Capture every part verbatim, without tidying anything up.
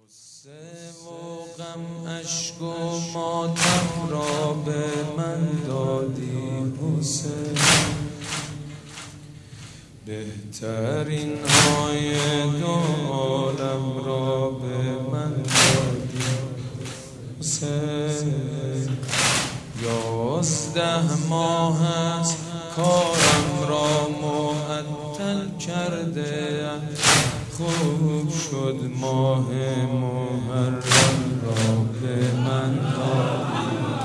غصه و غم اشک و ماتم را به من دادی حسین، بهترین های دو عالم را به من دادی حسین. یازده ماه است کارم را معطل کرده، خوب شد ماه محرم را به من دادی.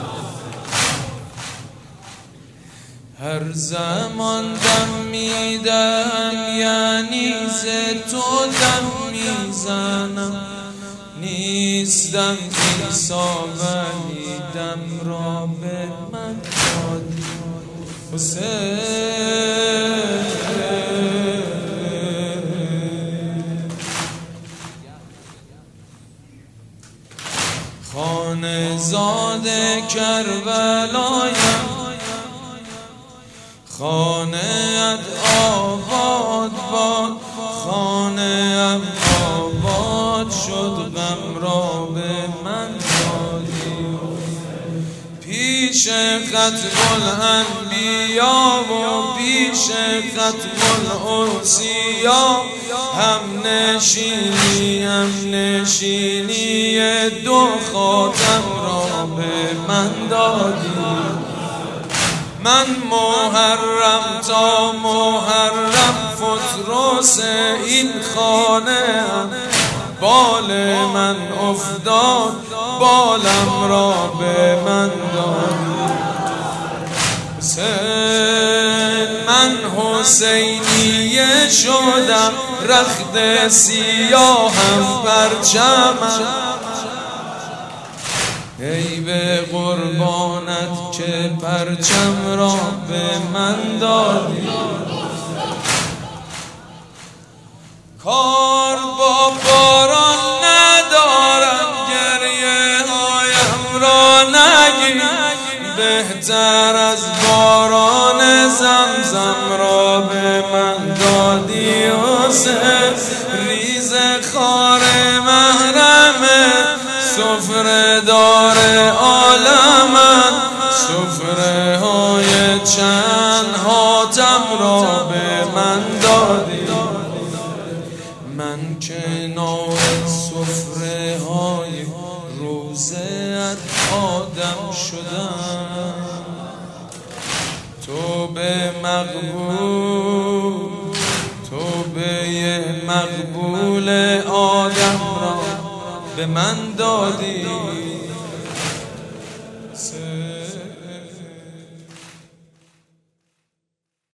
هر زمان دم میدم یعنی ز تو دم میزنم، نیستم عیسی ولی دم را به من دادی حسین. خانه زاد کربلایم، خانه ات آباد باد، خانه ام آباد شد، غم را به من دادی. پیش ختم الانبیا و پیش ختم الاوصیا، هم نشینی هم نشینی دو خاتم را به من دادی. من محرم تا محرم فتروس این خانه ام، بال من افتاد بالم را به من دادی حسین. من حسینیه شدم، رخت سیاهم پرچمم، ای به قربانت که پرچم را به من دادی. کار با باران ندارم، گریه هایم را نگیر، بهتر از باران زمزم را به من دادی حسین. ریز خار محرم سفره دار عالمم، سفره های چند حاتم را به من دادی. من کنار سفره های روزه ات آدم شدم، تو به مقبول تو به مقبول آدم را به من دادی.